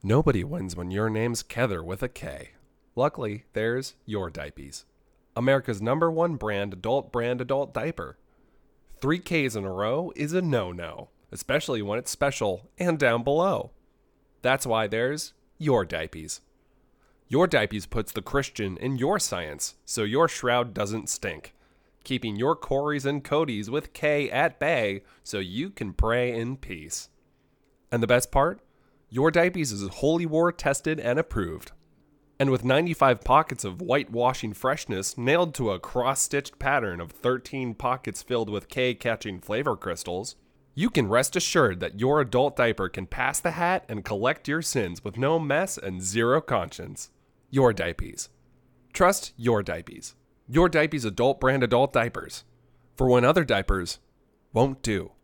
Nobody wins when your name's Kether with a K. Luckily, there's Your Diapies, America's #1 brand adult diaper. 3 Ks in a row is a no-no, especially when it's special and down below. That's why there's Your Diapies. Your Diapies puts the Christian in your science, so your shroud doesn't stink, keeping your Corys and Codys with K at bay so you can pray in peace. And the best part? Your Diapies is Holy War tested and approved. And with 95 pockets of whitewashing freshness nailed to a cross-stitched pattern of 13 pockets filled with K-catching flavor crystals, you can rest assured that your adult diaper can pass the hat and collect your sins with no mess and zero conscience. Your Diapies. Trust Your Diapies. Your Diapies adult brand adult diapers. For when other diapers won't do.